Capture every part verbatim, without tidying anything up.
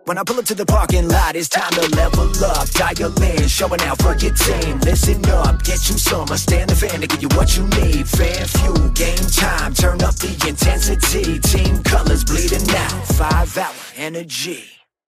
When I pull up to the parking lot, it's time to level up. Dial in, showing out for your team. Listen up, get you some. I stand the fan to give you what you need. Fan fuel, game time, turn up the intensity. Team colors bleeding out, five hour energy.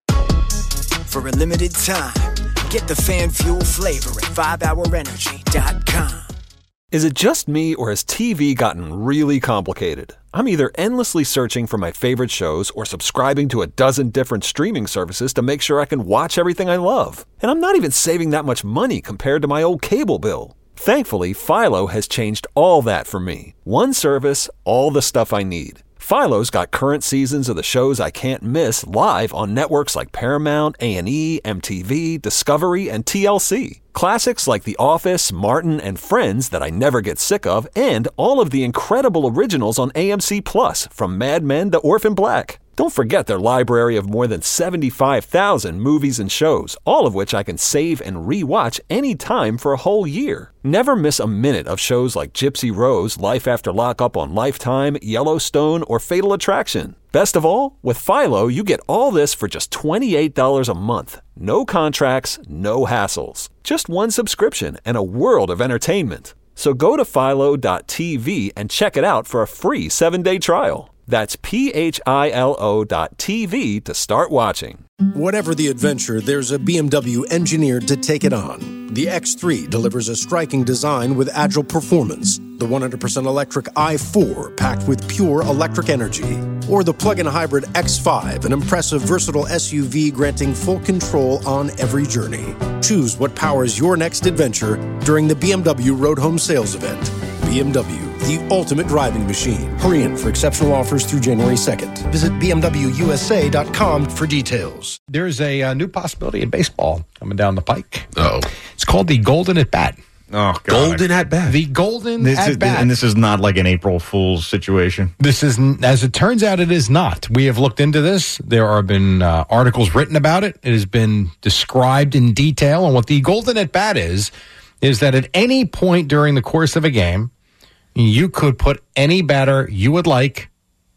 For a limited time, get the fan fuel flavor at five hour energy dot com. Is it just me, or has T V gotten really complicated? I'm either endlessly searching for my favorite shows or subscribing to a dozen different streaming services to make sure I can watch everything I love. And I'm not even saving that much money compared to my old cable bill. Thankfully, Philo has changed all that for me. One service, all the stuff I need. Philo's got current seasons of the shows I can't miss live on networks like Paramount, A and E, M T V, Discovery, and T L C. Classics like The Office, Martin, and Friends that I never get sick of, and all of the incredible originals on A M C Plus, from Mad Men to Orphan Black. Don't forget their library of more than seventy-five thousand movies and shows, all of which I can save and re-watch anytime for a whole year. Never miss a minute of shows like Gypsy Rose, Life After Lockup on Lifetime, Yellowstone, or Fatal Attraction. Best of all, with Philo, you get all this for just twenty-eight dollars a month. No contracts, no hassles. Just one subscription and a world of entertainment. So go to philo dot t v and check it out for a free seven-day trial. That's P H I L O dot T V to start watching. Whatever the adventure, there's a B M W engineered to take it on. The X three delivers a striking design with agile performance. The one hundred percent electric i four, packed with pure electric energy. Or the plug-in hybrid X five, an impressive, versatile S U V granting full control on every journey. Choose what powers your next adventure during the B M W Road Home Sales Event. B M W, the ultimate driving machine. Hurry in for exceptional offers through January second. Visit B M W U S A dot com for details. There's a uh, new possibility in baseball coming down the pike. Oh, it's called the Golden at Bat. Oh, God. Golden at Bat. The Golden This at is, Bat. and this is not like an April Fool's situation. This is, as it turns out, it is not. We have looked into this. There have been uh, articles written about it. It has been described in detail. And what the Golden at Bat is, is that at any point during the course of a game, you could put any batter you would like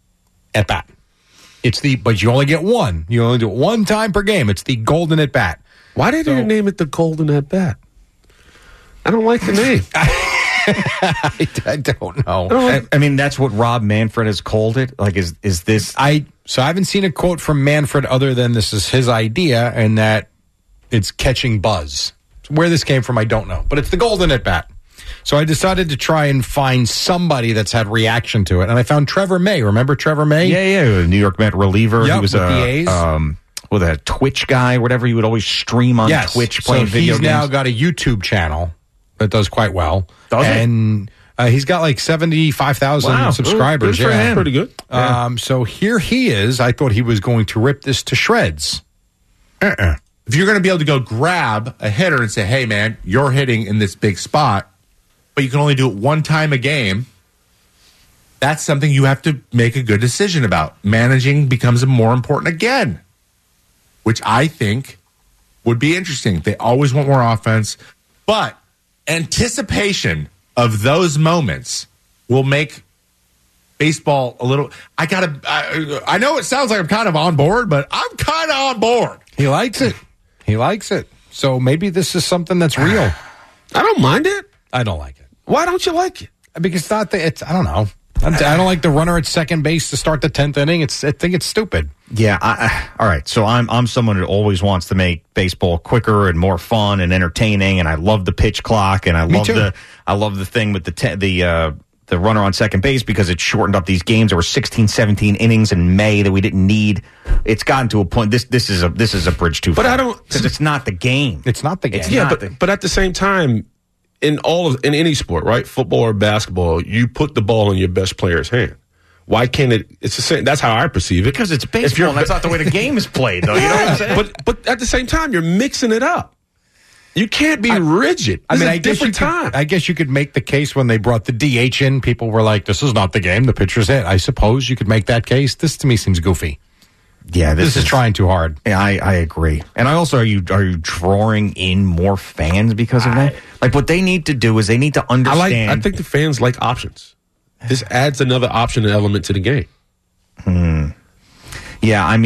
at bat. It's the, but you only get one. You only do it one time per game. It's the Golden at Bat. Why did so, you name it the Golden at Bat? I don't like the name. I, I don't know. I, don't like, I, I mean, that's what Rob Manfred has called it. Like, is is this? I so I haven't seen a quote from Manfred other than this is his idea and that it's catching buzz. Where this came from, I don't know. But it's the Golden at Bat. So I decided to try and find somebody that's had reaction to it, and I found Trevor May. Remember Trevor May? Yeah, yeah, New York Met reliever. Yep, he was with a the A's. Um, with a Twitch guy, whatever. He would always stream on yes. Twitch playing so video he's games. He's now got a YouTube channel that does quite well. Does and, it? Uh, he's got like seventy-five thousand wow. subscribers. Good for yeah. him. Pretty good. Yeah. Um, so here he is. I thought he was going to rip this to shreds. Uh-uh. If you're going to be able to go grab a hitter and say, hey, man, you're hitting in this big spot, but you can only do it one time a game, that's something you have to make a good decision about. Managing becomes more important again, which I think would be interesting. They always want more offense, but anticipation of those moments will make baseball a little. I gotta. I, I know it sounds like I'm kind of on board, but I'm kind of on board. He likes it. He likes it. So maybe this is something that's real. I don't mind it. I don't like it. Why don't you like it? Because it's not the. It's. I don't know. I don't like the runner at second base to start the tenth inning. It's. I think it's stupid. Yeah. I, I, all right. So I'm I'm someone who always wants to make baseball quicker and more fun and entertaining, and I love the pitch clock, and I Me love too. the I love the thing with the te- the uh, the runner on second base because it shortened up these games. There were sixteen, seventeen innings in May that we didn't need. It's gotten to a point. This this is a this is a bridge too far. But I don't because it's not the game. It's not the game. It's yeah, not but the, but at the same time. In all of in any sport, right? Football or basketball, you put the ball in your best player's hand. Why can't it? It's the same. That's how I perceive it. Because it's baseball. And that's not the way the game is played, though. You know what I'm saying? But but at the same time, you're mixing it up. You can't be I, rigid. This I mean, is a I guess different you could, time. I guess you could make the case when they brought the D H in. People were like, "This is not the game. The pitcher's hit." I suppose you could make that case. This to me seems goofy. Yeah, this, this is, is trying too hard. Yeah, I, I agree. And I also are you are you drawing in more fans because of that? Like what they need to do is they need to understand. I like. I think the fans like options. This adds another option and element to the game. Hmm. Yeah, I mean,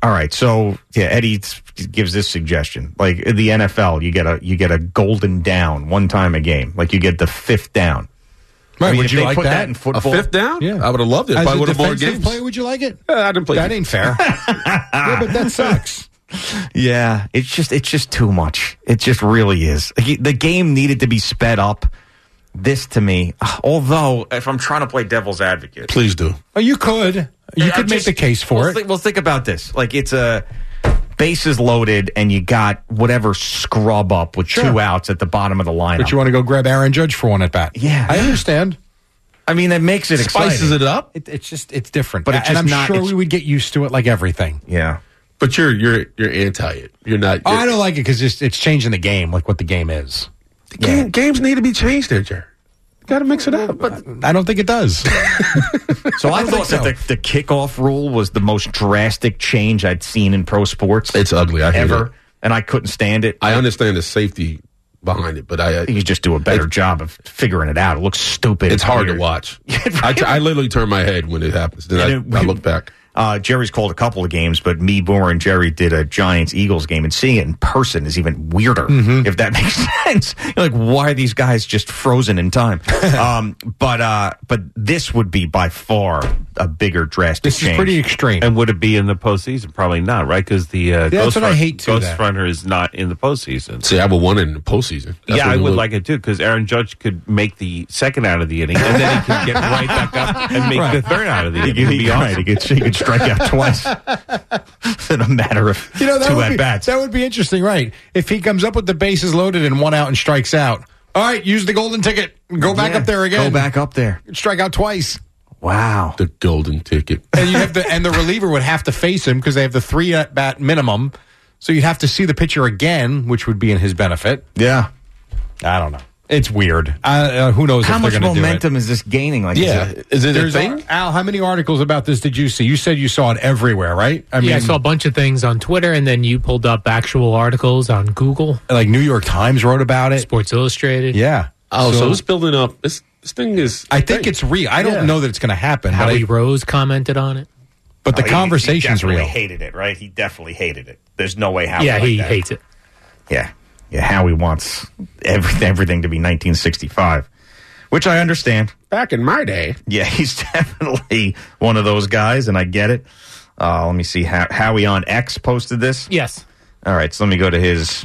All right, so yeah, Eddie gives this suggestion. Like in the N F L, you get a you get a golden down one time a game. Like you get the fifth down. Right? I mean, would if you they like put that? that in football? A fifth down? Yeah. I would have loved it. As Probably a would have more defensive games. player, would you like it? Uh, I didn't play. That ain't fair. Yeah, but that sucks. Yeah, it's just it's just too much. It just really is. Like, the game needed to be sped up. This to me, although if I'm trying to play devil's advocate, Please do. Oh, you could. You I'm could make just- the case for well, it. Think, well, think about this. Like it's a bases loaded, and you got whatever scrub up with Sure. two outs at the bottom of the lineup. But you want to go grab Aaron Judge for one at bat. Yeah. I understand. I mean, that makes it Spices exciting. it up. It, it's just it's different, But it's and just I'm not- sure it's- we would get used to it like everything. Yeah. But you're you're you're anti it. You're not. Oh, you're- I don't like it because it's, it's changing the game, like what the game is. The game, games need to be changed there, Jerry. You got to mix it up. But I don't think it does. So I, I think thought so. that the, the kickoff rule was the most drastic change I'd seen in pro sports it's ugly. I hate ever, it. and I couldn't stand it. I understand the safety behind it, but I. You just do a better job of figuring it out. It looks stupid. It's hard to weird. watch. Right. I, t- I literally turn my head when it happens. Then I, And it- I look back. Uh, Jerry's called a couple of games, but me, Boomer, and Jerry did a Giants-Eagles game, and seeing it in person is even weirder, Mm-hmm. if that makes sense. You're like, why are these guys just frozen in time? um, but uh, but this would be by far a bigger drastic This change. is pretty extreme. And would it be in the postseason? Probably not, right? Because the uh, that's Ghost, what I Run- hate, too, Ghost that. Runner is not in the postseason. See, I would want it in the postseason. That's yeah, what I it would look- like it too, because Aaron Judge could make the second out of the inning, and then he could get right back up and make Right. the third out of the He inning. could, It'd he, be right, awesome. he could, he could strike out twice in a matter of You know, that two would at be, bats. That would be interesting, right? If he comes up with the bases loaded and one out and strikes out. All right, use the golden ticket. Go back Yeah, up there again. Go back up there. Strike out twice. Wow. the golden ticket. And you have the and the reliever would have to face him because they have the three at bat minimum. So you'd have to see the pitcher again, which would be in his benefit. Yeah. I don't know. It's weird. Uh, uh, who knows How if much they're going to do it? momentum is this gaining? Like, Yeah, is it- is it a There's thing? Al, how many articles about this did you see? You said you saw it everywhere, right? I yeah, I saw a bunch of things on Twitter, and then you pulled up actual articles on Google, like New York Times wrote about it. Sports Illustrated. Yeah. Oh, so, it's building up. This this thing is. I think it's real. I don't Yeah. know that it's going to happen, but, Howie I, Rose commented on it. but the Oh, he- conversation's he definitely real. hated it, right? He definitely hated it. There's no way Howie yeah, liked he that. hates it. Yeah. Yeah, Howie wants everything, everything to be nineteen sixty-five, which I understand. back in my day. Yeah, he's definitely one of those guys, and I get it. Uh, let me see. How, Howie on X posted this. Yes. All right, so let me go to his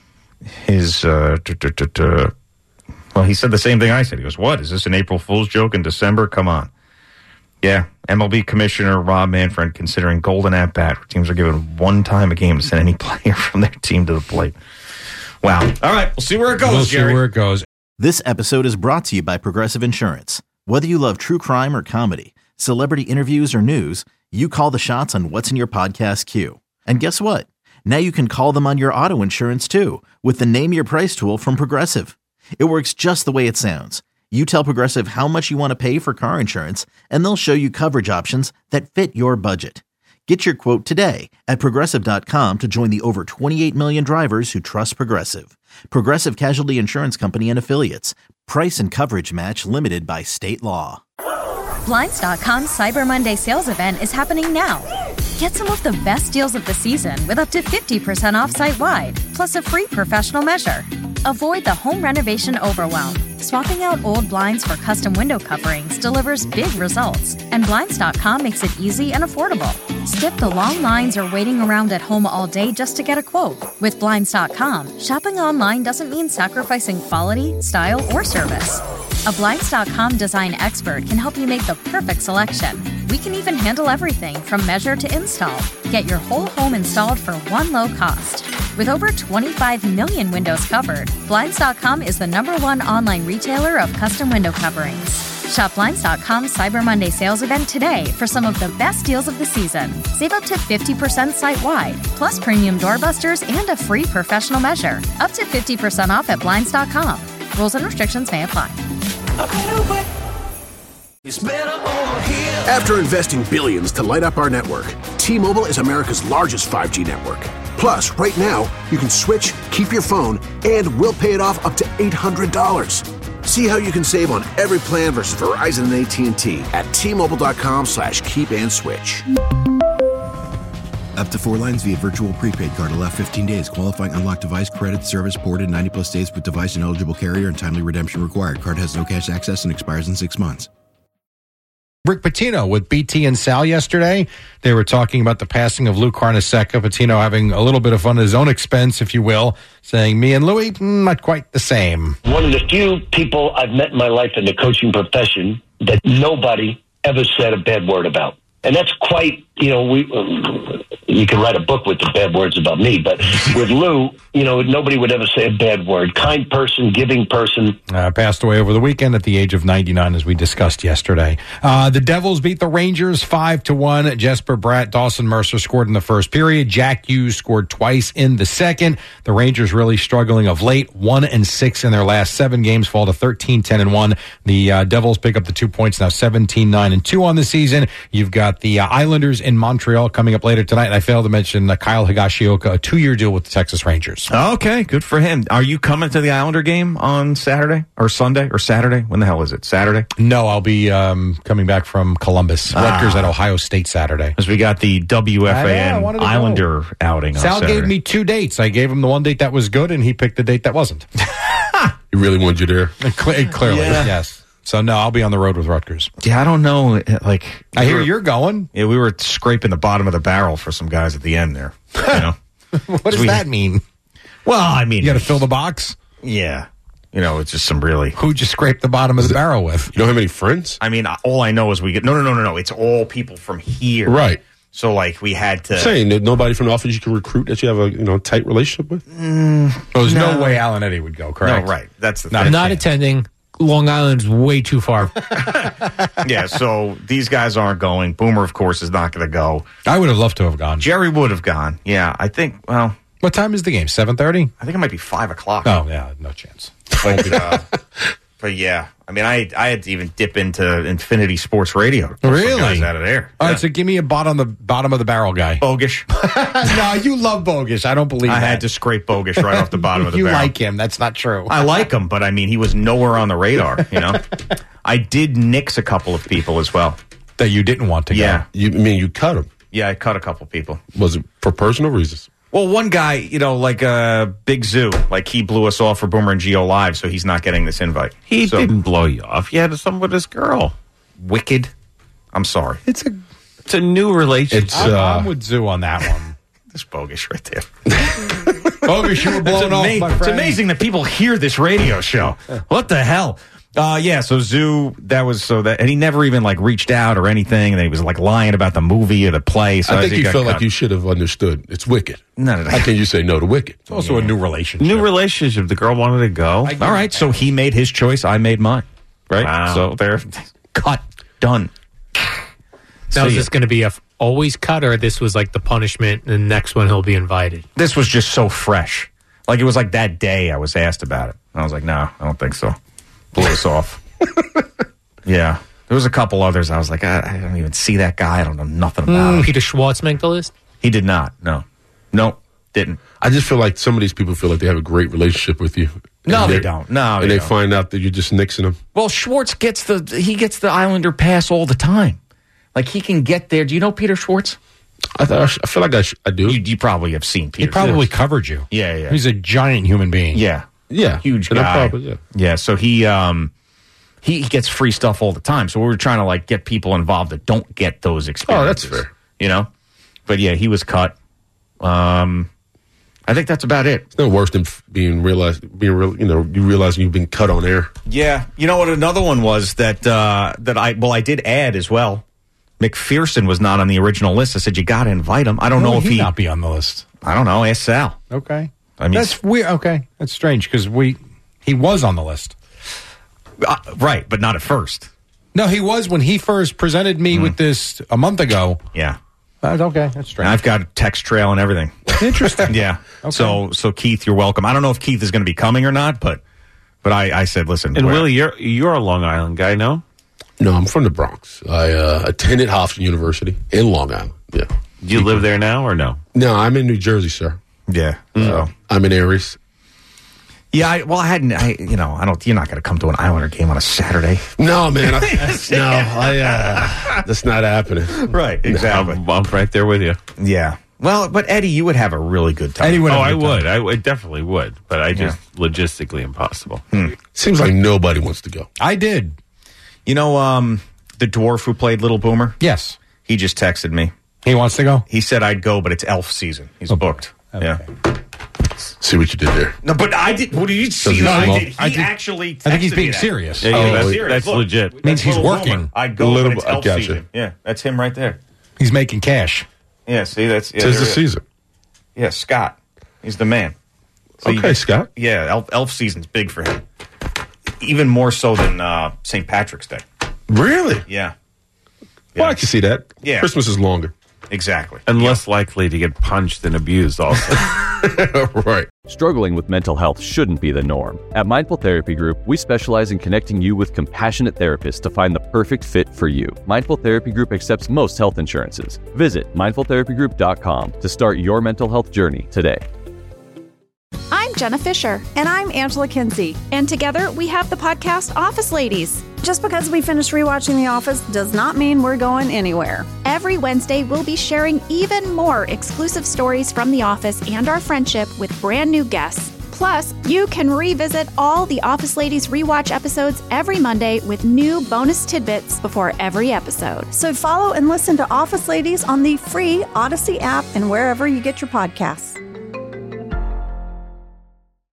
his. Uh, duh, duh, duh, duh. Well, he said the same thing I said. He goes, "What is this? An April Fool's joke in December? Come on." Yeah, M L B Commissioner Rob Manfred considering golden at bat, where teams are given one time a game to send any player from their team to the plate. Wow. All right, we'll see where it goes, We'll see Jerry. where it goes. This episode is brought to you by Progressive Insurance. Whether you love true crime or comedy, celebrity interviews or news, you call the shots on what's in your podcast queue. And guess what? Now you can call them on your auto insurance too with the Name Your Price tool from Progressive. It works just the way it sounds. You tell Progressive how much you want to pay for car insurance, and they'll show you coverage options that fit your budget. Get your quote today at Progressive dot com to join the over twenty-eight million drivers who trust Progressive. Progressive Casualty Insurance Company and Affiliates. Price and coverage match limited by state law. Blinds dot com's Cyber Monday sales event is happening now. Get some of the best deals of the season with up to fifty percent off site-wide, plus a free professional measure. Avoid the home renovation overwhelm. Swapping out old blinds for custom window coverings delivers big results, and Blinds dot com makes it easy and affordable. Skip the long lines or waiting around at home all day just to get a quote. With Blinds dot com, shopping online doesn't mean sacrificing quality, style, or service. A Blinds dot com design expert can help you make the perfect selection. We can even handle everything from measure to install. Get your whole home installed for one low cost. With over twenty-five million windows covered, Blinds dot com is the number one online retailer of custom window coverings. Shop Blinds dot com's Cyber Monday sales event today for some of the best deals of the season. Save up to fifty percent site-wide, plus premium doorbusters and a free professional measure. Up to fifty percent off at Blinds dot com. Rules and restrictions may apply. After investing billions to light up our network, T-Mobile is America's largest five G network. Plus, right now, you can switch, keep your phone, and we'll pay it off up to eight hundred dollars. See how you can save on every plan versus Verizon and A T and T at T Mobile dot com slash keep and switch. Up to four lines via virtual prepaid card. Allow fifteen days. Qualifying unlocked device credit service ported ninety plus days with device and eligible carrier and timely redemption required. Card has no cash access and expires in six months. Rick Pitino with B T and Sal yesterday. They were talking about the passing of Lou Carnesecca. Pitino having a little bit of fun at his own expense, if you will, saying, me and Louie, mm, not quite the same. One of the few people I've met in my life in the coaching profession that nobody ever said a bad word about. And that's quite, you know, we um, you can write a book with the bad words about me, but with Lou, you know, nobody would ever say a bad word. Kind person, giving person. Uh, passed away over the weekend at the age of ninety-nine, as we discussed yesterday. Uh, the Devils beat the Rangers five to one. Jesper Bratt, Dawson Mercer scored in the first period. Jack Hughes scored twice in the second. The Rangers really struggling of late, one and six in their last seven games, fall to thirteen, ten, and one. The uh, Devils pick up the two points now, seventeen, nine, and two on the season. You've got the uh, Islanders in Montreal coming up later tonight. And I failed to mention uh, Kyle Higashioka, a two-year deal with the Texas Rangers. Okay, good for him. Are you coming to the Islander game on Saturday or Sunday or Saturday? When the hell is it? Saturday? No, I'll be um, coming back from Columbus. Ah. Rutgers at Ohio State Saturday. Because we got the W F A N I know, I Islander outing on Sal Saturday. gave me two dates. I gave him the one date that was good, and he picked the date that wasn't. He really wanted you there. Cle- clearly, Yeah. yes. So, no, I'll be on the road with Rutgers. Yeah, I don't know. Like, I we hear were- you're going. Yeah, we were scraping the bottom of the barrel for some guys at the end there. You know? What does we- that mean? Well, I mean, You got to fill the box? yeah. You know, it's just some really. Who'd you scrape the bottom of the barrel with? You don't have any friends? I mean, all I know is we get. No, no, no, no, no. It's all people from here. Right. So, like, we had to. I'm saying that nobody from the office you can recruit that you have a you know tight relationship with? Oh, there's no. No. way Alan Eddy would go, correct? No, right. That's the Not thing. I'm not attending. Long Island's way too far. Yeah, so these guys aren't going. Boomer, of course, is not going to go. I would have loved to have gone. Jerry would have gone. Yeah, I think, well, What time is the game? seven thirty? I think it might be five o'clock. Oh, yeah, no chance. But, uh, but yeah, I mean, I I had to even dip into Infinity Sports Radio. to pull some Really? guys out of there. All Yeah. right, so give me a bottom the bottom of the barrel guy. Bogish. No, you love Bogish. I don't believe I that. had to scrape Bogish right off the bottom of the you barrel. like him. That's not true. I like him, but I mean, he was nowhere on the radar, you know? I did nix a couple of people as well. That you didn't want to Yeah. go. You I mean you cut him? Yeah, I cut a couple people. Was it for personal reasons? Well, one guy, you know, like uh, Big Zoo, like he blew us off for Boomer and Geo Live, so he's not getting this invite. He So- didn't blow you off. He had some with his girl. Wicked. I'm sorry. It's a. It's a new relationship. It's I'm, uh, I'm with Zoo on that one. This bogish right there. Bogish, you were blown it's, off, ama- my it's friend. amazing that people hear this radio show. What the hell? Uh, yeah, so Zoo, that was so that, and he never even like reached out or anything, and he was like lying about the movie or the play. So I think he you got felt cut. like you should have understood. It's wicked. No, no, no. How can you say no to Wicked? It's also a new relationship. New relationship. The girl wanted to go. I- All right, so he made his choice, I made mine. Right? Wow. So they're cut, done. Now, is See this ya. going to be a f- always cut, or this was like the punishment, and the next one he'll be invited? This was just so fresh. Like it was like that day I was asked about it. I was like, no, I don't think so. Blew us off. Yeah. There was a couple others. I was like, I, I don't even see that guy. I don't know nothing about him. Peter Schwartz make the list? He did not. No. No, didn't. I just feel like some of these people feel like they have a great relationship with you. No, And they they're- don't. No, and they they don't. find out that you're just nixing them. Well, Schwartz gets the he gets the Islander pass all the time. Like he can get there. Do you know Peter Schwartz? I, th- I feel like I, sh- I do. You, you probably have seen He Peter. probably Schwartz. covered you. Yeah, yeah. He's a giant human being. Yeah. yeah, Huge And I guy. probably- yeah. Yeah, so he um he, he gets free stuff all the time. So we were trying to like get people involved that don't get those experiences. Oh, that's fair. You know? But yeah, he was cut. Um I think that's about it. It's no worse than f- being realized, being real, you know, you realizing you've been cut on air. Yeah. You know what another one was that uh that I well I did add as well. McPherson was not on the original list. I said you got to invite him. I don't Why know would if he he not be on the list. I don't know, ask Sal. Okay. I mean That's weird. Okay. That's strange because we he was on the list. uh, right, but not at first. No, he was when he first presented me with this a month ago. Yeah. That's okay. That's And strange. I've got a text trail and everything. Interesting. Yeah. Okay. So, so Keith, you're welcome. I don't know if Keith is going to be coming or not, but, but I, I said, listen. And we're- Willie, you're you're a Long Island guy, no? No, I'm from the Bronx. I uh, attended Hofstra University in Long Island. Yeah. Do you live there now or no? No, I'm in New Jersey, sir. Yeah. So, I'm in Aries. yeah. I, well, I hadn't. I, you know, I don't. You're not going to come to an Islander game on a Saturday, No, man. I, no, I. Uh, that's not happening. right? Exactly. I'm, I'm right there with you. Yeah. Well, but Eddie, you would have a really good time. Eddie would Oh, have a I good time. would. I would, definitely would. But I just logistically impossible. Hmm. Seems like nobody wants to go. I did. You know, um, the dwarf who played Little Boomer? Yes. He just texted me. He wants to go? He said I'd go, but it's elf season. He's booked. Okay. Yeah. See what you did there. No, but I did. What did you see? he what I smoke? did? He I think- actually. I think he's texted being me that. serious. Yeah, yeah, Oh, that's, serious. that's Look, legit. that's Means he's Little working. Boomer. I'd go, Little- but it's I elf gotcha. season. Yeah, that's him right there. He's making cash. Yeah, see, that's yeah, Tis there the it is. season. Yeah, Scott. He's the man. So you Okay, get- Scott. Yeah, elf, elf season's big for him. Even more so than uh, Saint Patrick's Day. Really? Yeah, Well, I can see that. Yeah. Christmas is longer. exactly. And less likely to get punched and abused also. Right. Struggling with mental health shouldn't be the norm. At Mindful Therapy Group, we specialize in connecting you with compassionate therapists to find the perfect fit for you. Mindful Therapy Group accepts most health insurances. Visit mindful therapy group dot com to start your mental health journey today. I'm Jenna Fisher. And I'm Angela Kinsey. And together we have the podcast Office Ladies. Just because we finished rewatching The Office does not mean we're going anywhere. Every Wednesday, we'll be sharing even more exclusive stories from The Office and our friendship with brand new guests. Plus, you can revisit all the Office Ladies rewatch episodes every Monday with new bonus tidbits before every episode. So follow and listen to Office Ladies on the free Odyssey app and wherever you get your podcasts.